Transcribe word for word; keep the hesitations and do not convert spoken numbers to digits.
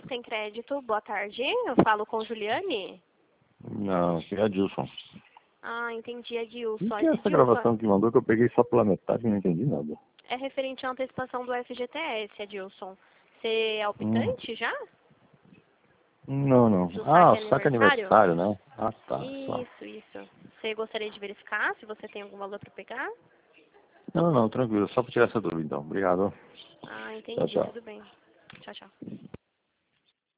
tem crédito. Boa tarde. Eu falo com Juliane. Não, aqui é Adilson. Ah, entendi, O Adilson. que é essa Adilson, gravação que mandou que eu peguei só pela metade e não entendi nada? é referente à antecipação do F G T S, Adilson. Você é Hum. optante já? Não, não. Do Ah, saque o saque aniversário? aniversário, né? Ah, tá. Só. Isso, isso. Você gostaria de verificar se você tem algum valor para pegar? Não, não, tranquilo. Só para tirar essa dúvida, então. Obrigado. Ah, Tchau, entendi. tchau. Tudo bem. Tchau, tchau.